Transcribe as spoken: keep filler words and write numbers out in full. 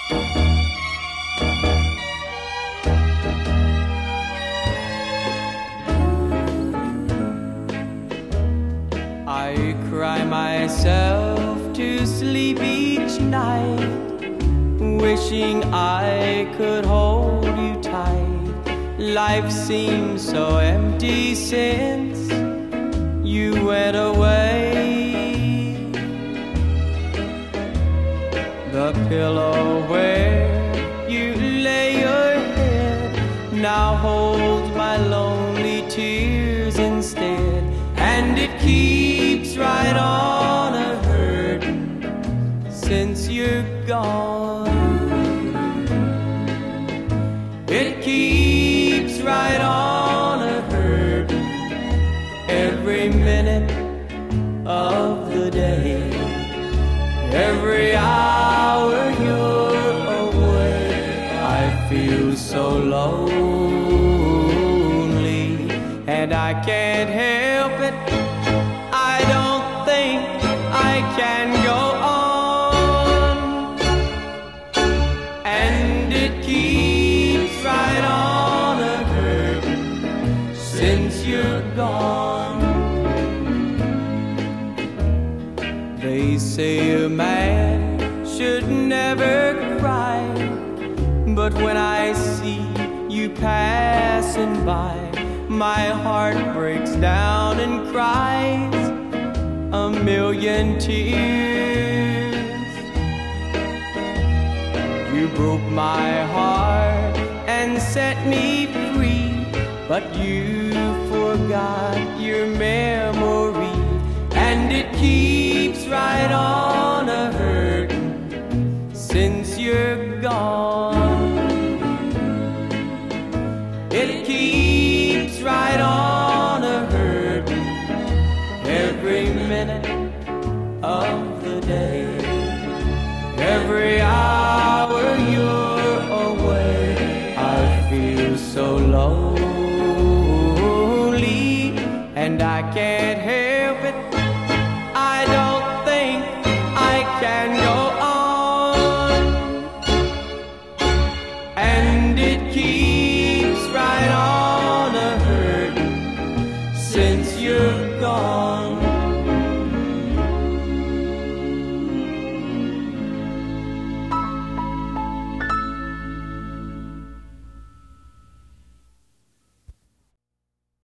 I cry myself to sleep each night, wishing I could hold you tight. Life seems so empty since you went away. The pillow where you lay your head now holds my lonely tears instead, and it keeps right on a hurtin' since you're gone. It keeps right on a hurtin' every minute of the day. Every hour you're away, I feel so lonely, and I can't help it. I don't think I can go on, and it keeps right on a hurtin' since you're gone. They say a man should never cry, but when I see you passing by, my heart breaks down and cries a million tears. You broke my heart and set me free, but you forgot your memory, and it keeps right on a hurtin' since you're gone. It keeps right on a hurtin' every minute of the day. Every hour you're away, I feel so lonely, and I can't help it. I don't think I can go on, and it keeps right on a hurtin' since you're gone.